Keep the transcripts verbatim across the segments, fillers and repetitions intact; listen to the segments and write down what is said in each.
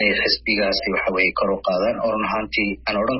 xisbigaasi waxa way kor u qaadaan oo run ahaantii aan oran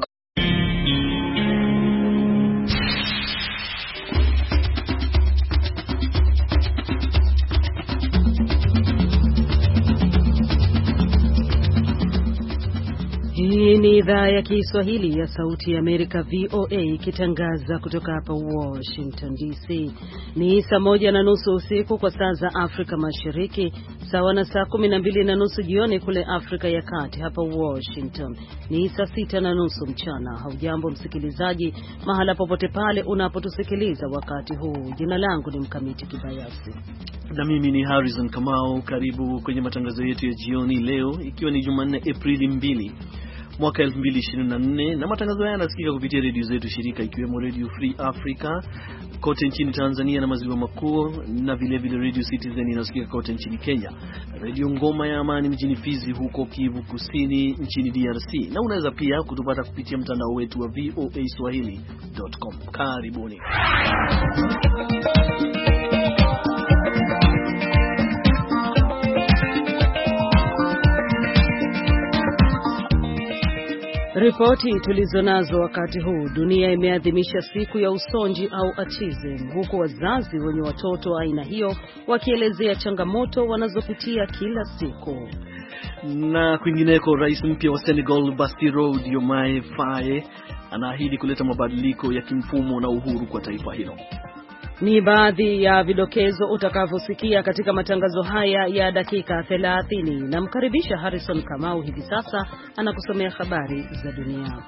Hii ni idhaa ya Kiswahili ya Sauti ya Amerika V O A ikitangaza kutoka hapa Washington D C. Ni saa moja na nusu usiku kwa saa za Afrika Mashariki, sawa na saa kumi na mbili na nusu jioni kule Afrika ya Kati. Hapa Washington ni saa sita na nusu mchana. Haujambo msikilizaji, mahala popote pale unapotusikiliza wakati huu. Jina langu ni Mkamiti Kibayasi na mimi ni Harrison Kamau. Karibu kwenye matangazo yetu ya jioni leo, ikiwa ni Jumanne Aprili mbili mwaka elfu mbili ishirini na nne, na matangazo haya yanasikika kupitia redio zetu shirika, ikiwemo Radio Free Africa kote nchini Tanzania na maziwa makuu, na vile vile Radio Citizen inasikika kote nchini Kenya, Radio Ngoma ya Amani mjini Fizi huko Kivu Kusini nchini D R C, na unaweza pia kutupata kupitia mtandao wetu wa v o a swahili dot com. Karibuni. Ripoti tulizonazo wakati huu, dunia imeadhimisha siku ya usonji au autism, huku wazazi wenye watoto aina hiyo wakielezea changamoto wanazopitia kila siku. Na kwingineko, rais mpya wa Senegal Bassirou Diomaye Faye anaahidi kuleta mabadiliko ya kimfumo na uhuru kwa taifa hilo. Ni baadhi ya vidokezo utakavyosikia katika matangazo haya ya dakika thelathini. Namkaribisha Harrison Kamau hivi sasa anakusomea habari za dunia.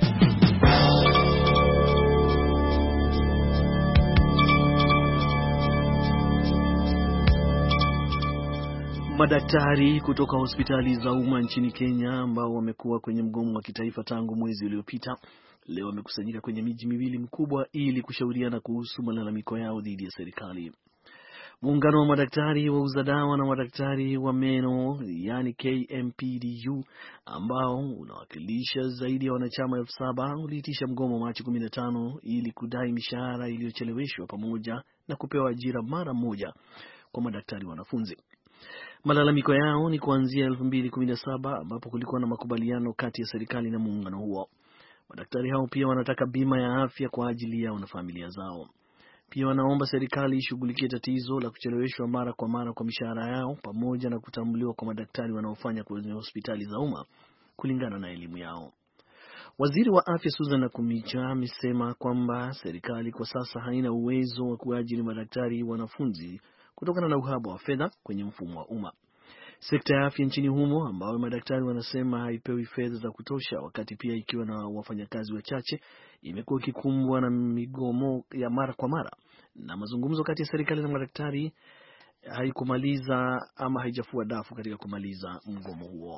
Madaktari kutoka hospitali za umma nchini Kenya ambao wamekuwa kwenye mgomo wa kitaifa tangu mwezi uliopita, leo wamekusanyika kwenye miji miwili mikubwa ili kushauriana kuhusu malalamiko yao dhidi ya serikali. Muungano wa madaktari wauza dawa na madaktari wa meno, yani K M P D U, ambao unawakilisha zaidi ya wanachama elfu saba, uliitisha mgomo Machi kumi na tano ili kudai mishahara iliyocheleweshwa pamoja na kupewa ajira mara moja kwa madaktari wanafunzi. Malalamiko yao ni kuanzia elfu mbili kumi na saba ambapo kulikuwa na makubaliano kati ya serikali na muungano huo. Madaktari hao pia wanataka bima ya afya kwa ajili yao na familia zao. Pia wanaomba serikali ishughulikie tatizo la kucheleweshwa mara kwa mara kwa mishahara yao pamoja na kutambuliwa kwa madaktari wanaofanya kwenye hospitali za umma kulingana na elimu yao. Waziri wa afya Susan Nakhumicha amesema kwamba serikali kwa sasa haina uwezo wa kuajiri madaktari wanafunzi kutokana na uhaba wa fedha kwenye mfumo wa umma. Sekta ya afya nchini humo, ambao madaktari wanasema haipewi fedha za kutosha wakati pia ikiwa na wafanyakazi wachache, imekuwa ikikumbwa na migomo ya mara kwa mara, na mazungumzo kati ya serikali na madaktari haikumaliza ama haijafua dafu katika kumaliza mgomo huo.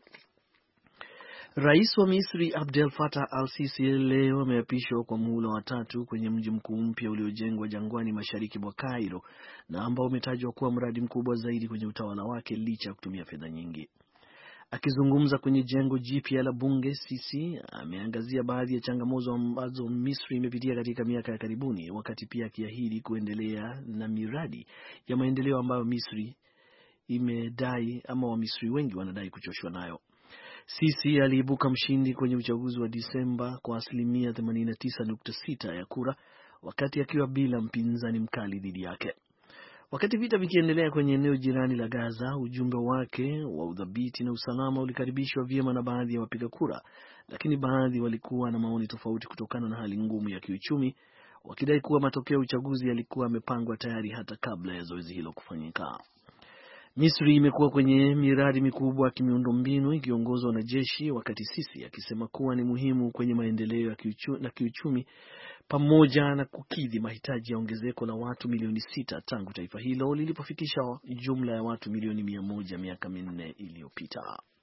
Rais wa Misri Abdel Fattah al-Sisi leo ameapishwa kwa muhula wa tatu kwenye mji mkuu mpya uliojengwa jangwani mashariki mwa Cairo, na ambao umetajwa kuwa mradi mkubwa zaidi kwenye utawala wake licha ya kutumia fedha nyingi. Akizungumza kwenye jengo jipya la bunge, Sisi ameangazia baadhi ya changamoto ambazo Misri imepitia katika miaka ya karibuni, wakati pia akiahidi kuendelea na miradi ya maendeleo ambayo Misri imedai ama wa Misri wengi wanadai kuchoshwa nayo. Sisi aliibuka mshindi kwenye uchaguzi wa Disemba kwa asilimia themanini na tisa nukta sita ya kura, wakati akiwa bila mpinzani mkali dhidi yake. Wakati vita vikiendelea kwenye eneo jirani la Gaza, ujumbe wake wa udhabiti na usalama ulikaribishwa vyema na baadhi ya wapiga kura, lakini baadhi walikuwa na maoni tofauti kutokana na hali ngumu ya kiuchumi, wakidai kuwa matokeo ya uchaguzi yalikuwa yamepangwa tayari hata kabla ya zoezi hilo kufanyika. Misri imekuwa kwenye miradi mikubwa ya kimiundombinu ikiongozwa na jeshi, wakati Sisi akisema kuwa ni muhimu kwenye maendeleo ya kiuchumi na kiuchumi pamoja na kukidhi mahitaji ya ongezeko la watu milioni sita tangu taifa hilo lilipofikisha jumla ya watu milioni mia moja miaka minne iliyopita.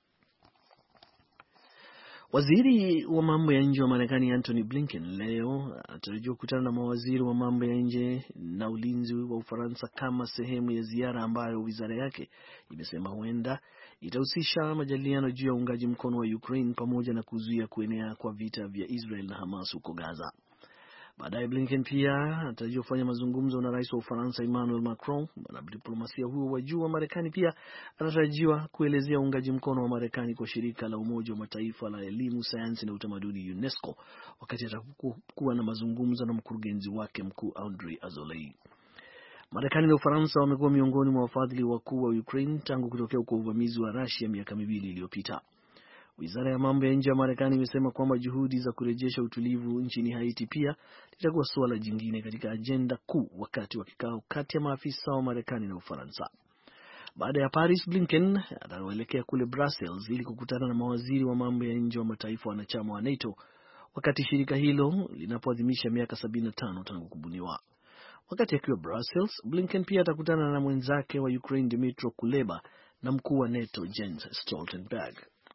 Waziri wa mambo ya nje wa Marekani Antony Blinken leo anatarajiwa kukutana na mawaziri wa mambo ya nje na ulinzi wa Ufaransa kama sehemu ya ziara ambayo wizara yake imesema huenda itahusisha majadiliano juu ya uungaji mkono wa Ukraine pamoja na kuzuia kuenea kwa vita vya Israel na Hamas huko Gaza. Baadaye Blinken pia atatarajiwa kufanya mazungumzo na rais wa Ufaransa Emmanuel Macron. Mwanadiplomasia huo wa juu wa Marekani pia anatarajiwa kuelezea uungaji mkono wa Marekani kwa shirika la Umoja wa Mataifa la elimu, sayansi na utamaduni UNESCO wakati atakuwa na mazungumzo na mkurugenzi wake mkuu Andrei Azoulay. Marekani na Ufaransa wamekuwa miongoni mwa wafadhili wakuu wa Ukraine tangu kutokea kwa uvamizi wa Russia miaka miwili iliyopita. Wizara ya mambo ya nje ya Marekani imesema kwamba juhudi za kurejesha utulivu nchini Haiti pia litakuwa suala jingine katika ajenda kuu wakati wa kikao kati ya maafisa wa Marekani na Ufaransa. Baada ya Paris, Blinken ataelekea kule Brussels ili kukutana na mawaziri wa mambo ya nje wa mataifa wanachama wa NATO wakati shirika hilo linapoadhimisha miaka sabini na tano tangu kubuniwa. Wakati akiwa Brussels, Blinken pia atakutana na mwenzake wa Ukraine Dmytro Kuleba na mkuu wa NATO Jens Stoltenberg.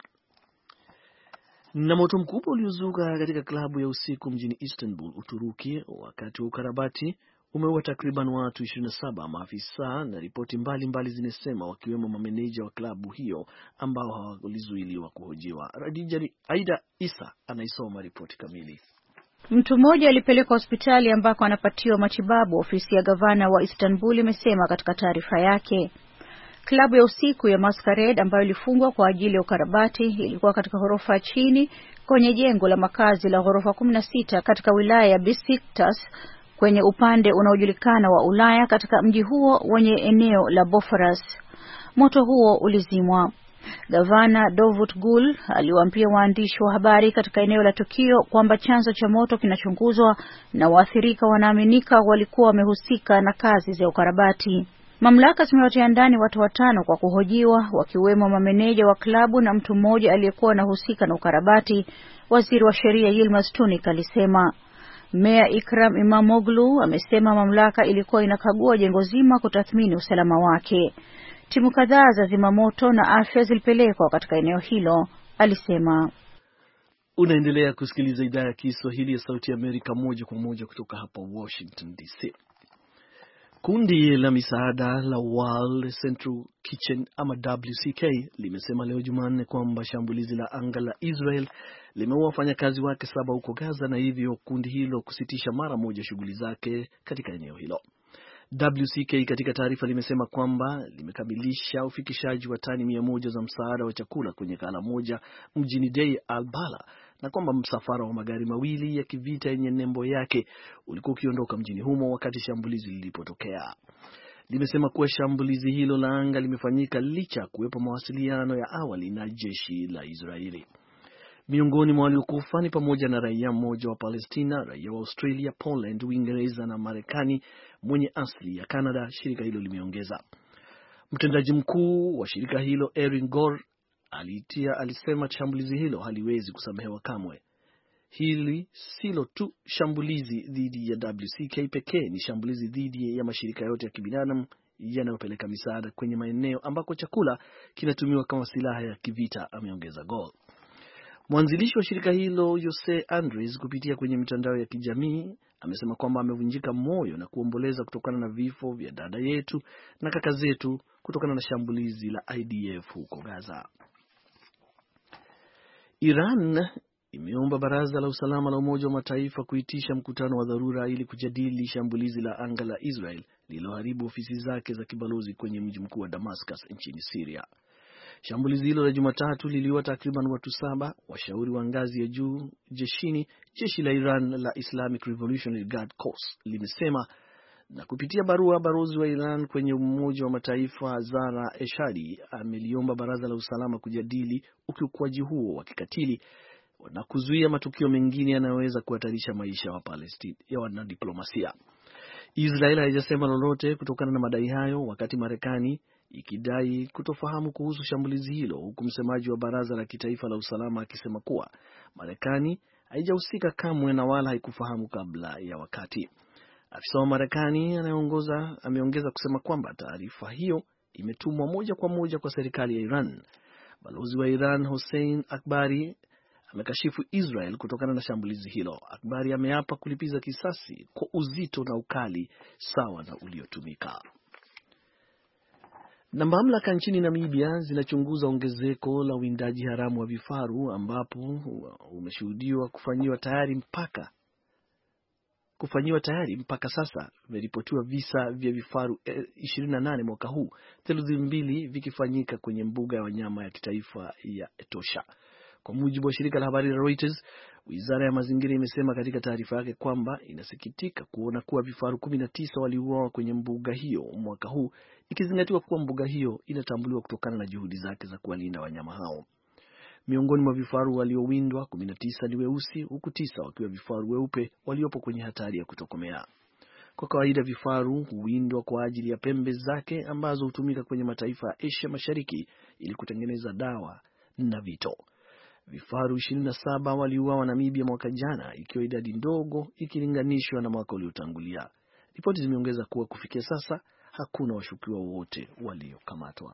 Na moto mkubwa uliozuka katika klabu ya usiku mjini Istanbul, Uturuki, wakati wa ukarabati umeua takriban watu ishirini na saba, maafisa na ripoti mbalimbali zinasema, wakiwemo mameneja wa klabu hiyo ambao hawakuzuiliwa kuhojiwa. Radijari Aida Isa anaisoma ripoti kamili. Mtu mmoja alipelekwa hospitali ambako anapatiwa matibabu, ofisi ya gavana wa Istanbul imesema katika taarifa yake. Klabu ya usiku ya Masquerade ambayo ilifungwa kwa ajili ya ukarabati ilikuwa katika ghorofa ya chini kwenye jengo la makazi la ghorofa kumi na sita katika wilaya ya Besiktas kwenye upande unaojulikana wa Ulaya katika mji huo wenye eneo la Bosphorus. Moto huo ulizimwa. Gavana Davut Gül aliwaambia waandishi wa habari katika eneo la tukio kwamba chanzo cha moto kinachunguzwa na waathirika wanaaminika walikuwa wamehusika na kazi za ukarabati. Mamlaka zimewatia ndani watu watano kwa kuhojiwa, wakiwemo mameneja wa klabu na mtu mmoja aliyekuwa anahusika na ukarabati, waziri wa sheria Yilmaz Tunik alisema. Meya Ikram Imamoglu amesema mamlaka ilikuwa inakagua jengo zima kutathmini usalama wake. Timu kadhaa za zimamoto na afya zilipelekwa katika eneo hilo, alisema. Unaendelea kusikiliza idhaa ya Kiswahili ya Sauti ya Amerika moja kwa moja kutoka hapa Washington D C. Kundi la misaada la World Central Kitchen ama W C K limesema leo Jumanne kwamba shambulizi la anga la Israel limeua wafanyakazi wake saba huko Gaza, na hivyo kundi hilo kusitisha mara moja shughuli zake katika eneo hilo. W C K katika taarifa limesema kwamba limekamilisha ufikishaji wa tani mia moja za msaada wa chakula kwenye ghala moja mjini Deir al-Bala, na kwamba msafara wa magari mawili ya kivita yenye nembo yake ulikuwa ukiondoka mjini humo wakati shambulizi lilipotokea. Limesema kuwa shambulizi hilo la anga limefanyika licha kuwepo mawasiliano ya awali na jeshi la Israeli. Miongoni mwa waliokufa ni pamoja na raia mmoja wa Palestina, raia wa Australia, Poland, Uingereza na Marekani mwenye asili ya Canada, shirika hilo limeongeza. Mtendaji mkuu wa shirika hilo Erin Gore alitia alisema shambulizi hilo haliwezi kusamehewa kamwe. Hili silo tu shambulizi dhidi ya W C K pekee, ni shambulizi dhidi ya mashirika yote ya kibinadamu yanayopeleka misaada kwenye maeneo ambako chakula kinatumiwa kama silaha ya kivita, ameongeza Gore. Mwanzilishi wa shirika hilo Jose Andres kupitia kwenye mitandao ya kijamii amesema kwamba amevunjika moyo na kuomboleza kutokana na vifo vya dada yetu na kaka zetu kutokana na shambulizi la I D F huko Gaza. Iran imeomba Baraza la Usalama la Umoja wa Mataifa kuitisha mkutano wa dharura ili kujadili shambulizi la anga la Israel lililoharibu ofisi zake za kibalozi kwenye mji mkuu wa Damascus nchini Syria. Shambulizi hilo la Jumatatu liliua takriban watu saba. Washauri wa ngazi ya juu jeshini, jeshi la Iran la Islamic Revolutionary Guard Corps limesema, na kupitia barua balozi wa Iran kwenye Umoja wa Mataifa Zara Eshadi ameliomba Baraza la Usalama kujadili ukiukwaji huo wa kikatili na kuzuia matukio mengine yanayoweza kuhatarisha maisha wa Palestina ya wanadiplomasia. Israel haijasema lolote kutokana na madai hayo, wakati Marekani ikidai kutofahamu kuhusu shambulizi hilo, huku msemaji wa Baraza la Kitaifa la Usalama akisema kuwa Marekani haijahusika kamwe na wala haikufahamu kabla ya wakati. Afisa wa Marekani anayeongoza ameongeza kusema kwamba taarifa hiyo imetumwa moja kwa moja kwa serikali ya Iran. Balozi wa Iran Hossein Akbari amekashifu Israel kutokana na shambulizi hilo. Akbari ameapa kulipiza kisasi kwa uzito na ukali sawa na uliotumika. Na mamlaka nchini Namibia zinachunguza ongezeko la uwindaji haramu wa vifaru ambapo umeshuhudiwa kufanyiwa tayari mpaka kufanyiwa tayari. Mpaka sasa vimeripotiwa visa vya vifaru ishirini na nane mwaka huu, theluthi mbili vikifanyika kwenye mbuga ya wanyama ya kitaifa ya Etosha. Kwa mujibu wa shirika la habari la Reuters, Wizara ya Mazingira imesema katika taarifa yake kwamba inasikitika kuona kuwa vifaru kumi na tisa waliuawa kwenye mbuga hiyo mwaka huu, ikizingatiwa kuwa mbuga hiyo inatambuliwa kutokana na juhudi zake za kuwalinda wanyama hao. Miongoni mwa vifaru waliowindwa kumi na tisa ni weusi, huku tisa wakiwa vifaru weupe waliopo kwenye hatari ya kutokomea. Kwa kawaida vifaru huwindwa kwa ajili ya pembe zake ambazo hutumika kwenye mataifa ya Asia Mashariki ili kutengeneza dawa na vito. Vifaru ishirini na saba waliuawa Namibia mwaka jana, ikiwa idadi ndogo ikilinganishwa na mwaka uliotangulia. Ripoti zimeongeza kuwa kufikia sasa hakuna washukiwa wote waliokamatwa.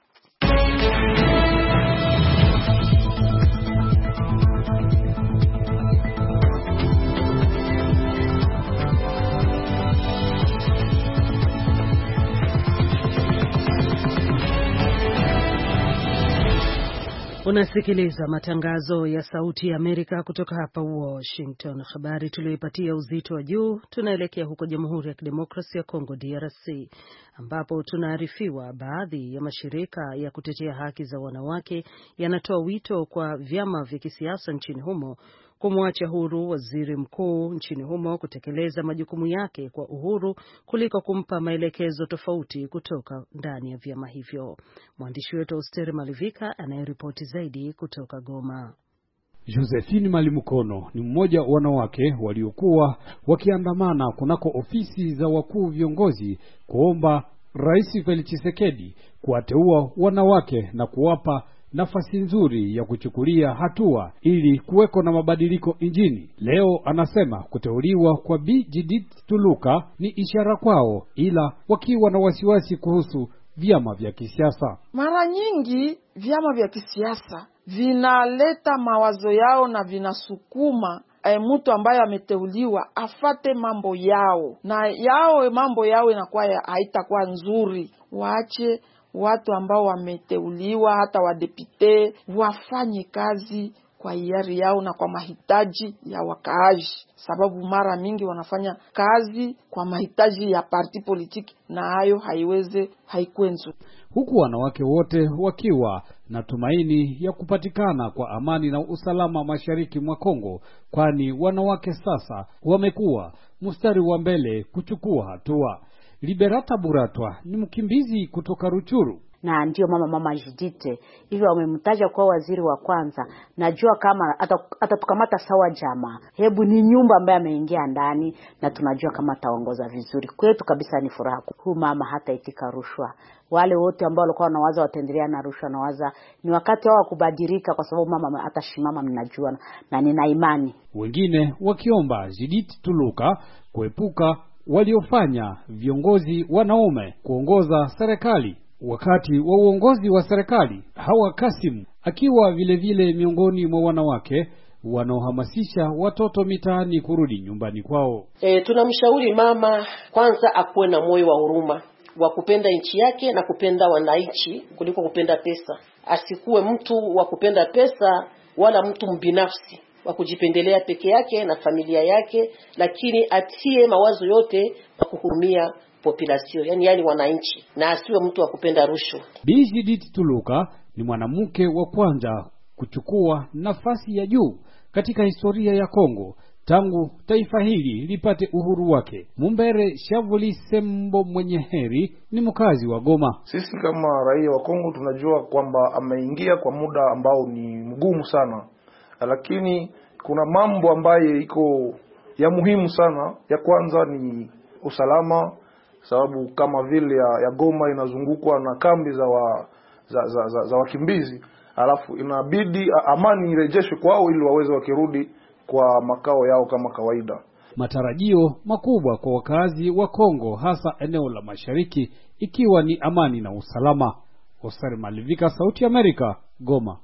Unasikiliza matangazo ya Sauti ya Amerika kutoka hapa Washington. Habari tuliyoipatia uzito wa juu, tunaelekea huko Jamhuri ya Kidemokrasia ya Kongo D R C, ambapo tunaarifiwa baadhi ya mashirika ya kutetea haki za wanawake yanatoa wito kwa vyama vya kisiasa nchini humo kumwacha huru waziri mkuu nchini humo kutekeleza majukumu yake kwa uhuru kuliko kumpa maelekezo tofauti kutoka ndani ya vyama hivyo. Mwandishi wetu Austeri Malivika anayeripoti zaidi kutoka Goma. Josephine Malimukono ni mmoja wa wanawake waliokuwa wakiandamana kunako ofisi za wakuu viongozi kuomba Rais Felix Tshisekedi kuwateua wanawake na kuwapa nafasi nzuri ya kuchukulia hatua ili kuweko na mabadiliko nchini. Leo anasema kuteuliwa kwa Bi Judith Tuluka ni ishara kwao, ila wakiwa na wasiwasi kuhusu vyama vya kisiasa. Mara nyingi vyama vya kisiasa vinaleta mawazo yao na vinasukuma e, mtu ambaye ameteuliwa afate mambo yao, na yao mambo yao inakuwa haitakuwa nzuri. Waache watu ambao wameteuliwa, hata wadepite, wafanye kazi kwa hiari yao na kwa mahitaji ya wakaaji, sababu mara mingi wanafanya kazi kwa mahitaji ya parti politiki na hayo haiweze haikwenzu. Huku wanawake wote wakiwa na tumaini ya kupatikana kwa amani na usalama mashariki mwa Kongo, kwani wanawake sasa wamekuwa mstari wa mbele kuchukua hatua. Liberata Buratwa ni mkimbizi kutoka Ruchuru. Na ndio mama mama Judith hivyo wamemtaja kwa waziri wa kwanza. Najua kama atatukamata sawa jamaa. Hebu ni nyumba ambaye ameingia ndani na tunajua kama ataongoza vizuri. Kwetu kabisa ni furaha. Huyu mama hata itika rushwa. Wale wote ambao walikuwa wanawaza wataendelea na rushwa na waza ni wakati wao kubadilika, kwa sababu mama atashimama, mnajua, na nina imani. Wengine wakiomba Judith Tuluka kuepuka waliofanya viongozi wanaume kuongoza serikali. Wakati wa uongozi wa serikali, Hawa Kasim akiwa vile vile miongoni mwa wanawake wanaohamasisha watoto mitaani kurudi nyumbani kwao. E, tunamshauri mama kwanza akuwe na moyo wa huruma, wa kupenda nchi yake na kupenda wananchi kuliko kupenda pesa. Asikuwe mtu wa kupenda pesa wala mtu mbinafsi wa kujipendelea peke yake na familia yake, lakini atie mawazo yote kwa kuhurumia population, yani yani wananchi, na asiwe mtu wa kupenda rushwa. Bi Judith Tuluka ni mwanamke wa kwanza kuchukua nafasi ya juu katika historia ya Kongo tangu taifa hili lipate uhuru wake. Mumbere Shavuli Sembo mwenye heri ni mkazi wa Goma. Sisi kama raia wa Kongo tunajua kwamba ameingia kwa muda ambao ni mgumu sana, lakini kuna mambo ambayo iko ya muhimu sana. Ya kwanza ni usalama, sababu kama vile ya, ya Goma inazungukwa na kambi za wa, za, za, za, za wakimbizi, alafu inabidi amani irejeshwe kwao ili waweze wakirudi kwa makao yao kama kawaida. Matarajio makubwa kwa wakazi wa Kongo, hasa eneo la mashariki, ikiwa ni amani na usalama. Oscar Malivika, Sauti ya Amerika, Goma.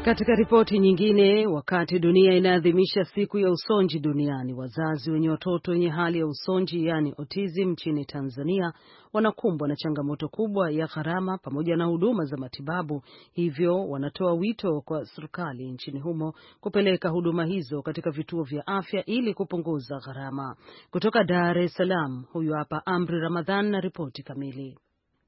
Katika ripoti nyingine, wakati dunia inaadhimisha siku ya usonji duniani, wazazi wenye watoto wenye hali ya usonji yani autism nchini Tanzania wanakumbwa na changamoto kubwa ya gharama pamoja na huduma za matibabu. Hivyo wanatoa wito kwa serikali nchini humo kupeleka huduma hizo katika vituo vya afya ili kupunguza gharama. Kutoka Dar es Salaam, huyu hapa Amri Ramadhan na ripoti kamili.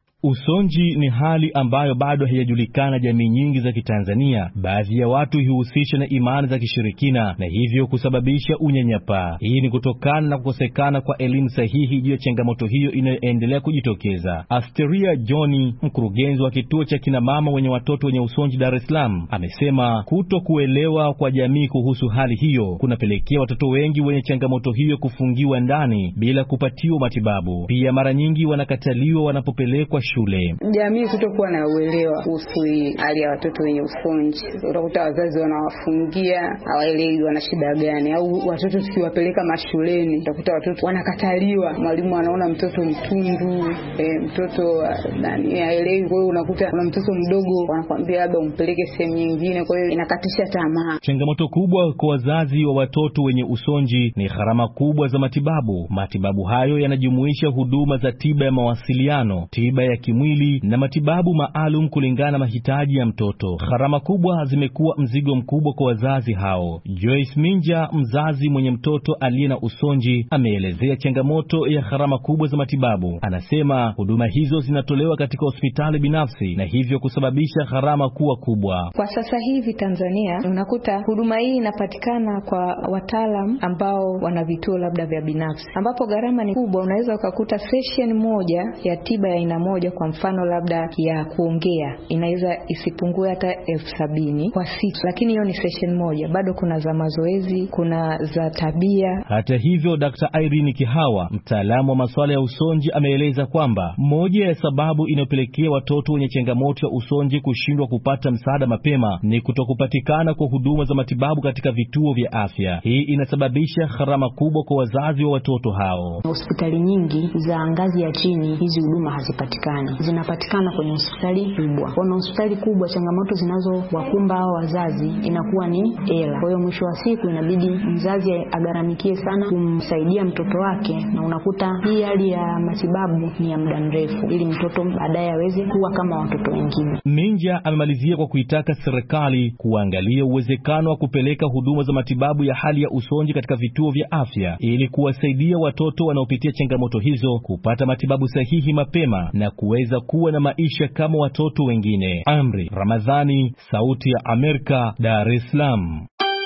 Usonji ni hali ambayo bado haijulikana jamii nyingi za Kitanzania. Baadhi ya watu huhusisha na imani za kishirikina na hivyo kusababisha unyanyapaa. Hii ni kutokana na kukosekana kwa elimu sahihi juu ya changamoto hiyo inayoendelea kujitokeza. Asteria Johnny, mkurugenzi wa kituo cha kina mama wenye watoto wenye usonji Dar es Salaam, amesema kuto kuelewa kwa jamii kuhusu hali hiyo kunapelekea watoto wengi wenye changamoto hiyo kufungiwa ndani bila kupatiwa matibabu. Pia mara nyingi wanakataliwa wanapopelekwa shule. Jamii kutokuwa na uelewa kuhusu hali ya watoto wenye usonji. Utakuta wazazi wanawafungia, hawaelewi wana shida gani, au watoto tukiwapeleka mashuleni utakuta watoto wanakataliwa. Mwalimu anaona mtoto mtundu, e, mtoto nani haelewi, kwa hiyo unakuta kuna mtoto mdogo wanakuambia labda umpeleke sehemu nyingine, kwa hiyo inakatisha tamaa. Changamoto kubwa kwa wazazi wa watoto wenye usonji ni gharama kubwa za matibabu. Matibabu hayo yanajumuisha huduma za tiba ya mawasiliano, tiba ya kimwili na matibabu maalum kulingana na mahitaji ya mtoto. Gharama kubwa zimekuwa mzigo mkubwa kwa wazazi hao. Joyce Minja, mzazi mwenye mtoto aliye na usonji, ameelezea changamoto ya gharama kubwa za matibabu. Anasema huduma hizo zinatolewa katika hospitali binafsi na hivyo kusababisha gharama kuwa kubwa. Kwa sasa hivi Tanzania unakuta huduma hii inapatikana kwa wataalamu ambao wana vituo labda vya binafsi, ambapo gharama ni kubwa. Unaweza ukakuta session moja ya tiba ya aina moja, kwa mfano labda ya kuongea, inaweza isipungue hata elfu sabini kwa siku, lakini hiyo ni session moja. Bado kuna za mazoezi, kuna za tabia. Hata hivyo, Daktari Irene Kihawa, mtaalamu wa masuala ya usonji, ameeleza kwamba moja ya sababu inayopelekea watoto wenye changamoto ya usonji kushindwa kupata msaada mapema ni kutokupatikana kwa huduma za matibabu katika vituo vya afya. Hii inasababisha gharama kubwa kwa wazazi wa watoto hao. Hospitali nyingi za ngazi ya chini hizi huduma hazipatikani. Zinapatikana kwenye hospitali kubwa. Kwa hospitali kubwa, changamoto zinazowakumba hao wazazi inakuwa ni hela. Kwa hiyo mwisho wa siku inabidi mzazi agaramikie sana kumsaidia mtoto wake, na unakuta hii hali ya matibabu ni ya muda mrefu ili mtoto baadaye aweze kuwa kama watoto wengine. Minja amemalizia kwa kuitaka serikali kuangalia uwezekano wa kupeleka huduma za matibabu ya hali ya usonji katika vituo vya afya ili kuwasaidia watoto wanaopitia changamoto hizo kupata matibabu sahihi mapema na kuweza kuwa na maisha kama watoto wengine. Amri Ramadhani, Sauti ya Amerika, Dar es Salaam.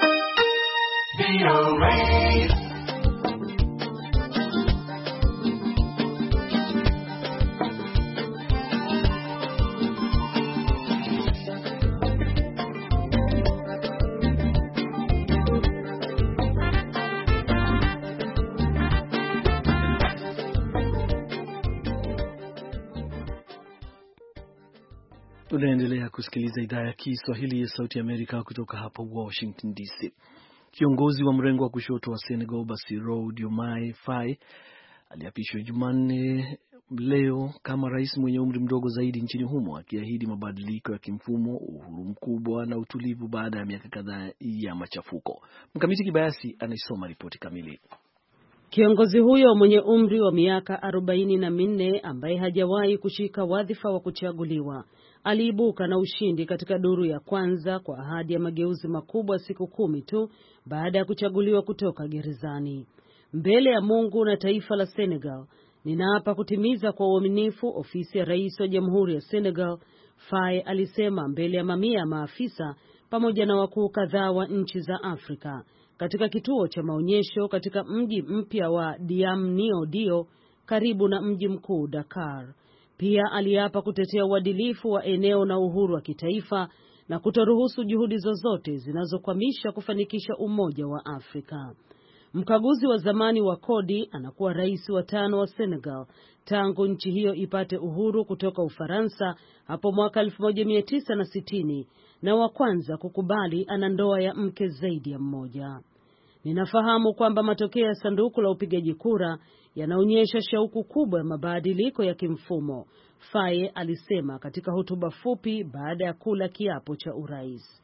Tunaendelea kusikiliza idhaa ya Kiswahili ya Sauti ya Amerika kutoka hapa Washington D C. Kiongozi wa mrengo wa kushoto wa Senegal, Bassirou Diomaye Faye, aliapishwa Jumanne leo kama rais mwenye umri mdogo zaidi nchini humo, akiahidi mabadiliko ya kimfumo, uhuru mkubwa na utulivu baada ya miaka kadhaa ya machafuko. Mkamiti Kibayasi anaisoma ripoti kamili. Kiongozi huyo mwenye umri wa miaka arobaini na minne ambaye hajawahi kushika wadhifa wa kuchaguliwa aliibuka na ushindi katika duru ya kwanza kwa ahadi ya mageuzi makubwa siku kumi tu baada ya kuchaguliwa kutoka gerezani. Mbele ya Mungu na taifa la Senegal, ninaapa kutimiza kwa uaminifu ofisi ya rais wa Jamhuri ya Senegal, Faye alisema mbele ya mamia ya maafisa pamoja na wakuu kadhaa wa nchi za Afrika katika kituo cha maonyesho katika mji mpya wa Diamniadio karibu na mji mkuu Dakar. Pia aliapa kutetea uadilifu wa eneo na uhuru wa kitaifa na kutoruhusu juhudi zozote zinazokwamisha kufanikisha umoja wa Afrika. Mkaguzi wa zamani wa kodi anakuwa rais wa tano wa Senegal tangu nchi hiyo ipate uhuru kutoka Ufaransa hapo mwaka elfu moja mia tisa na sitini na wa kwanza kukubali ana ndoa ya mke zaidi ya mmoja. Ninafahamu kwamba matokeo ya sanduku la upigaji kura yanaonyesha shauku kubwa ya mabadiliko ya kimfumo, Faye alisema katika hotuba fupi baada ya kula kiapo cha urais.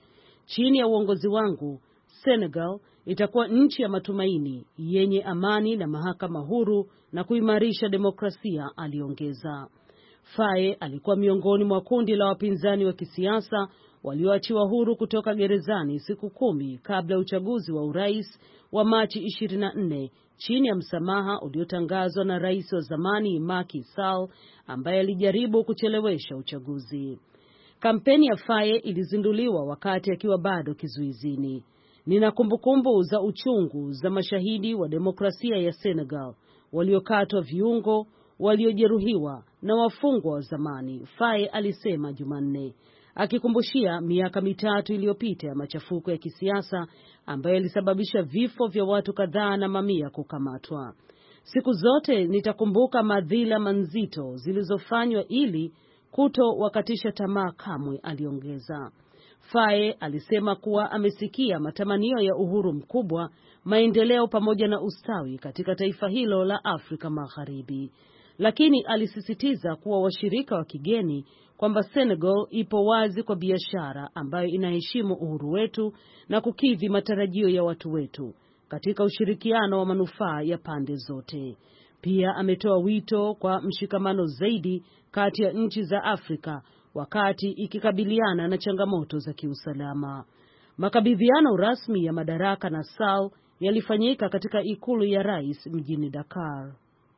Chini ya uongozi wangu, Senegal itakuwa nchi ya matumaini, yenye amani na mahakama huru na kuimarisha demokrasia, aliongeza. Faye alikuwa miongoni mwa kundi la wapinzani wa kisiasa walioachiwa huru kutoka gerezani siku kumi kabla ya uchaguzi wa urais wa Machi ishirini na nne chini ya msamaha uliotangazwa na rais wa zamani Macky Sall ambaye alijaribu kuchelewesha uchaguzi. Kampeni ya Faye ilizinduliwa wakati akiwa bado kizuizini. Nina kumbukumbu za uchungu za mashahidi wa demokrasia ya Senegal, waliokatwa viungo, waliojeruhiwa na wafungwa wa zamani, Faye alisema Jumanne, akikumbushia miaka mitatu iliyopita ya machafuko ya kisiasa ambayo yalisababisha vifo vya watu kadhaa na mamia kukamatwa. Siku zote nitakumbuka madhila manzito zilizofanywa ili kuto wakatisha tamaa kamwe, aliongeza. Faye alisema kuwa amesikia matamanio ya uhuru mkubwa, maendeleo pamoja na ustawi katika taifa hilo la Afrika Magharibi, lakini alisisitiza kuwa washirika wa kigeni kwamba Senegal ipo wazi kwa biashara ambayo inaheshimu uhuru wetu na kukidhi matarajio ya watu wetu katika ushirikiano wa manufaa ya pande zote. Pia ametoa wito kwa mshikamano zaidi kati ya nchi za Afrika wakati ikikabiliana na changamoto za kiusalama. Makabidhiano rasmi ya madaraka na Sall yalifanyika katika ikulu ya rais mjini Dakar.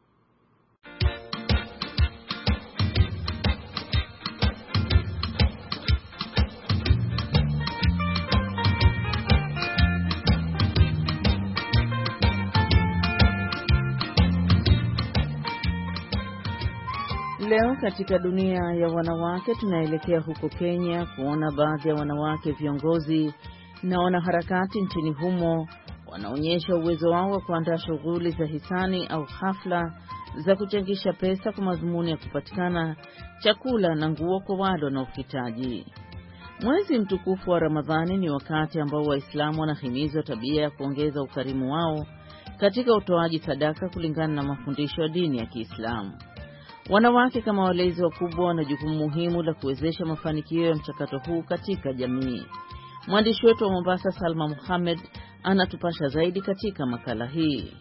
Leo katika dunia ya wanawake tunaelekea huko Kenya kuona baadhi ya wanawake viongozi na wanaharakati nchini humo wanaonyesha uwezo wao wa kuandaa shughuli za hisani au hafla za kuchangisha pesa kwa madhumuni ya kupatikana chakula na nguo kwa wale wanaohitaji. Mwezi mtukufu wa Ramadhani ni wakati ambao Waislamu wanahimizwa tabia ya kuongeza ukarimu wao katika utoaji sadaka kulingana na mafundisho ya dini ya Kiislamu. Wanawake kama walezi wakubwa wana jukumu muhimu la kuwezesha mafanikio ya mchakato huu katika jamii. Mwandishi wetu wa Mombasa Salma Muhammad anatupasha zaidi katika makala hii.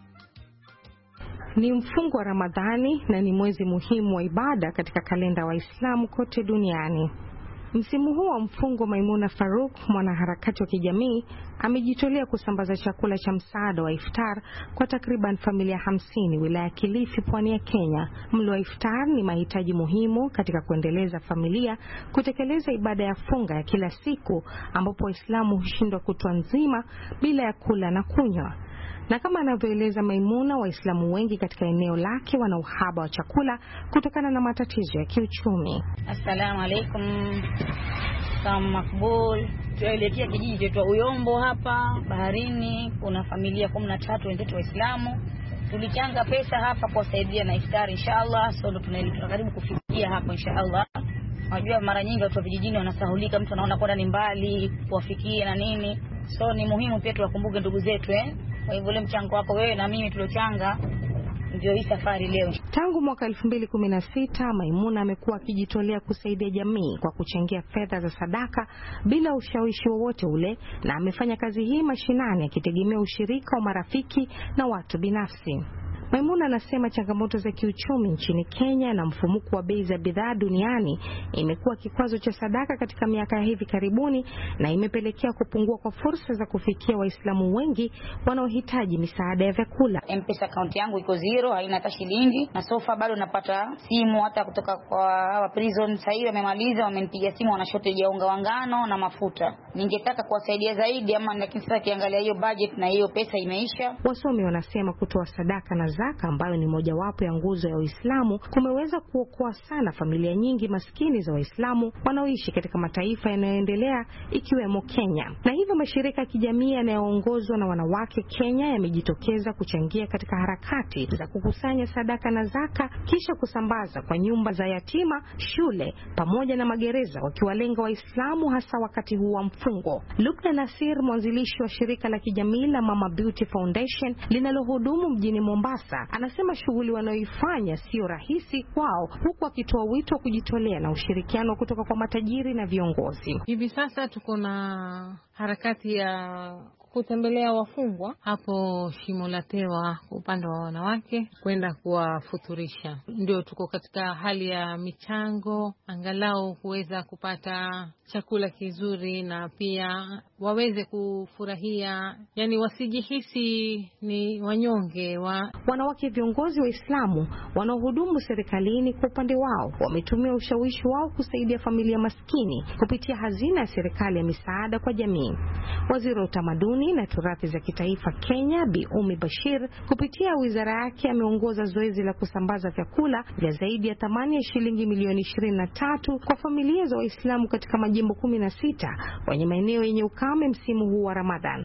Ni mfungo wa Ramadhani na ni mwezi muhimu wa ibada katika kalenda wa Waislamu kote duniani. Msimu huu wa mfungo, Maimuna Faruk, mwanaharakati wa kijamii, amejitolea kusambaza chakula cha msaada wa iftar kwa takriban familia hamsini wilaya ya Kilifi, pwani ya Kenya. Mlo wa iftar ni mahitaji muhimu katika kuendeleza familia kutekeleza ibada ya funga ya kila siku, ambapo Waislamu hushindwa kutwa nzima bila ya kula na kunywa. Na kama anavyoeleza Maimuna, Waislamu wengi katika eneo lake wana uhaba wa chakula kutokana na matatizo ya kiuchumi. Assalamu alaikum. Kama makbul, tuelekea kijiji chetu Uyombo hapa baharini. Kuna familia kumi na tatu wenzetu Waislamu. Tulichanga pesa hapa kuwasaidia na iftari inshallah. So tunaelekea karibu kufikia hapo inshallah. Unajua mara nyingi watu wa vijijini wanasahulika, mtu anaona kwenda ni mbali kuwafikia na nini. So ni muhimu pia tuwakumbuke ndugu zetu eh. Kwa hivyo ile mchango wako wewe na mimi tuliochanga ndio hii safari leo. Tangu mwaka elfu mbili kumi na sita Maimuna amekuwa akijitolea kusaidia jamii kwa kuchangia fedha za sadaka bila ushawishi wowote ule, na amefanya kazi hii mashinani akitegemea ushirika wa marafiki na watu binafsi. Maimuna anasema changamoto za kiuchumi nchini Kenya na mfumuko wa bei za bidhaa duniani imekuwa kikwazo cha sadaka katika miaka ya hivi karibuni, na imepelekea kupungua kwa fursa za kufikia Waislamu wengi wanaohitaji misaada ya vyakula. M-Pesa account yangu iko zero, haina hata shilingi, na sofa bado napata simu hata kutoka kwa hawa prison. Sasa hivi wamemaliza, wamenipigia simu, wana shortage ya unga wa ngano na mafuta. Ningetaka kuwasaidia zaidi ama, lakini sasa kiangalia hiyo budget na hiyo pesa imeisha. Wasomi wanasema kutoa sadaka na zaka, ambayo ni mojawapo ya nguzo ya Uislamu, kumeweza kuokoa sana familia nyingi maskini za Waislamu wanaoishi katika mataifa yanayoendelea ikiwemo Kenya. Na hivyo mashirika ya kijamii yanayoongozwa na wanawake Kenya yamejitokeza kuchangia katika harakati za kukusanya sadaka na zaka kisha kusambaza kwa nyumba za yatima, shule pamoja na magereza, wakiwalenga Waislamu hasa wakati huu wa mfungo. Lukna Nasir, mwanzilishi wa shirika la kijamii la Mama Beauty Foundation linalohudumu mjini Mombasa, Mombasa. Anasema shughuli wanaoifanya sio rahisi kwao, huku akitoa wito wa kujitolea na ushirikiano kutoka kwa matajiri na viongozi. Hivi sasa tuko na harakati ya kutembelea wafungwa hapo Shimo la Tewa upande wa wanawake kwenda kuwafuturisha. Ndio tuko katika hali ya michango angalau kuweza kupata chakula kizuri na pia waweze kufurahia, yani wasijihisi ni wanyonge wa. Wanawake viongozi wa Islamu wanaohudumu serikalini kwa upande wao wametumia ushawishi wao kusaidia familia maskini kupitia hazina ya serikali ya misaada kwa jamii. Waziri wa Utamaduni na Turathi za Kitaifa Kenya Bi Umi Bashir kupitia wizara yake ameongoza zoezi la kusambaza vyakula vya zaidi ya thamani ya shilingi milioni ishirini na tatu kwa familia za Waislamu katika majimbo kumi na sita kwenye maeneo yenye ukame msimu huu wa Ramadhan.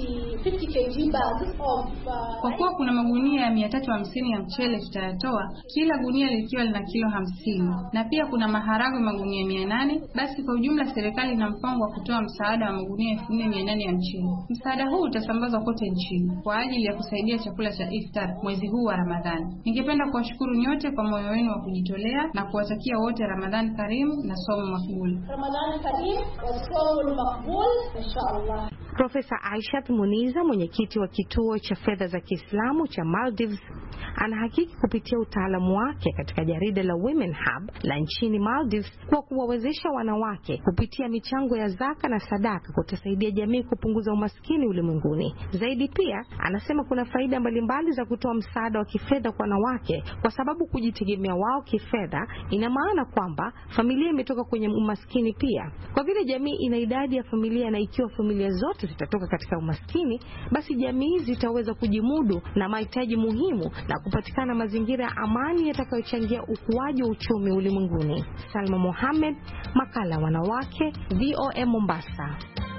Kwa kuwa kuna magunia mia tatu hamsini ya mchele tutayatoa, kila gunia likiwa lina kilo hamsini, na pia kuna maharagwe magunia mia nane. Basi kwa ujumla serikali ina mpango wa kutoa msaada wa magunia elfu nne mia nane ya mchele. Msaada huu utasambazwa kote nchini kwa ajili ya kusaidia chakula cha iftar mwezi huu wa Ramadhani. Ningependa kuwashukuru nyote kwa moyo wenu wa kujitolea na kuwatakia wote Ramadhani Karim na somo makbul. Ramadhani Karim wa somo makbul inshallah. Profesa Aishat Muniza, mwenyekiti wa kituo cha fedha za Kiislamu cha Maldives, anahakiki kupitia utaalamu wake katika jarida la Women Hub la nchini Maldives kwa kuwawezesha wanawake kupitia michango ya zaka na sadaka kutasaidia jamii kupunguza umaskini ulimwenguni. Zaidi pia anasema kuna faida mbalimbali za kutoa msaada wa kifedha kwa wanawake, kwa sababu kujitegemea wao kifedha ina maana kwamba familia imetoka kwenye umaskini pia. Kwa vile jamii ina idadi ya familia, na ikiwa familia zote zitatoka katika umaskini, basi jamii zitaweza kujimudu na mahitaji muhimu na kupatikana mazingira ya amani yatakayochangia ukuaji wa uchumi ulimwenguni. Salma Mohamed, makala wanawake, V O A Mombasa.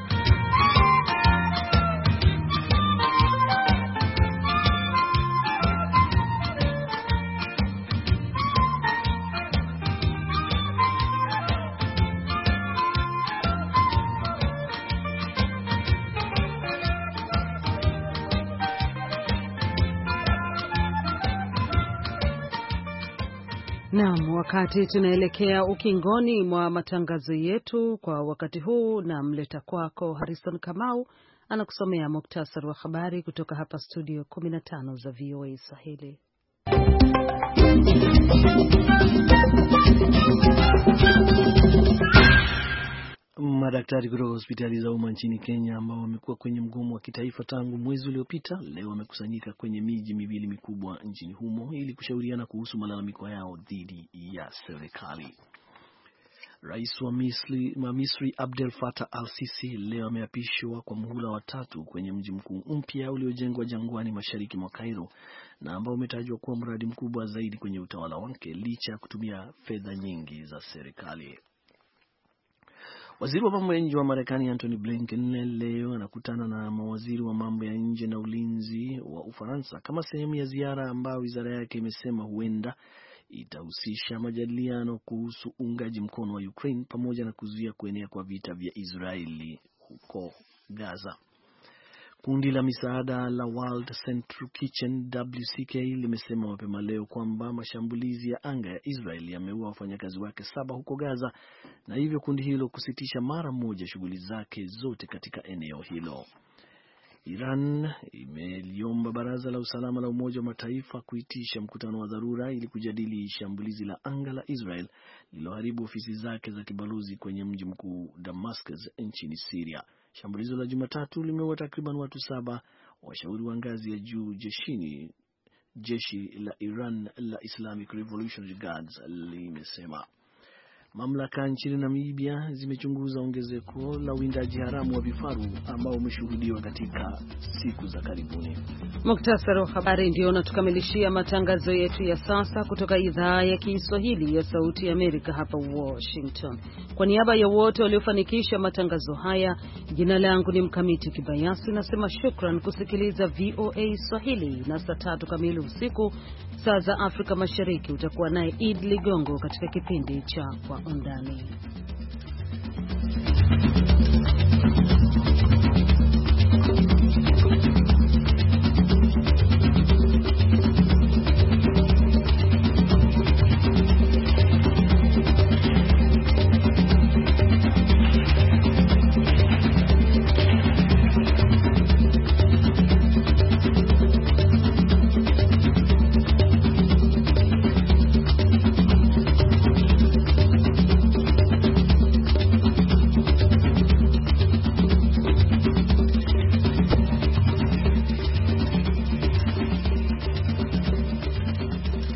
Naam, wakati tunaelekea ukingoni mwa matangazo yetu kwa wakati huu, na mleta kwako Harrison Kamau anakusomea muktasari wa habari kutoka hapa studio kumi na tano za V O A Swahili. Madaktari kutoka hospitali za umma nchini Kenya ambao wamekuwa kwenye mgomo wa kitaifa tangu mwezi uliopita leo wamekusanyika kwenye miji miwili mikubwa nchini humo ili kushauriana kuhusu malalamiko yao dhidi ya serikali. Rais wa Misri, wa Misri Abdel Fattah al-Sisi leo ameapishwa kwa muhula wa tatu kwenye mji mkuu mpya uliojengwa jangwani mashariki mwa Cairo na ambao umetajwa kuwa mradi mkubwa zaidi kwenye utawala wake licha ya kutumia fedha nyingi za serikali. Waziri wa mambo ya nje wa Marekani Antony Blinken leo anakutana na mawaziri wa mambo ya nje na ulinzi wa Ufaransa kama sehemu ya ziara ambayo wizara yake imesema huenda itahusisha majadiliano kuhusu uungaji mkono wa Ukraine pamoja na kuzuia kuenea kwa vita vya Israeli huko Gaza. Kundi la misaada la World Central Kitchen W C K limesema mapema leo kwamba mashambulizi ya anga ya Israeli yameua wafanyakazi wake saba huko Gaza, na hivyo kundi hilo kusitisha mara moja shughuli zake zote katika eneo hilo. Iran imeliomba Baraza la Usalama la Umoja wa Mataifa kuitisha mkutano wa dharura ili kujadili shambulizi la anga la Israel lililoharibu ofisi zake za kibalozi kwenye mji mkuu Damascus nchini Syria. Shambulizi la Jumatatu limeua takriban watu saba. Washauri wa ngazi ya juu jeshini jeshi la Iran la Islamic Revolutionary Guards limesema. Mamlaka nchini Namibia zimechunguza ongezeko la uwindaji haramu wa vifaru ambao umeshuhudiwa katika siku za karibuni. Muktasari wa habari ndio unatukamilishia matangazo yetu ya sasa kutoka idhaa ya Kiswahili ya Sauti ya Amerika hapa Washington. Kwa niaba ya wote waliofanikisha matangazo haya, jina langu ni Mkamiti Kibayasi, nasema shukran kusikiliza V O A Swahili, na saa tatu kamili usiku saa za Afrika Mashariki utakuwa naye Id Ligongo katika kipindi cha Kwa Undani.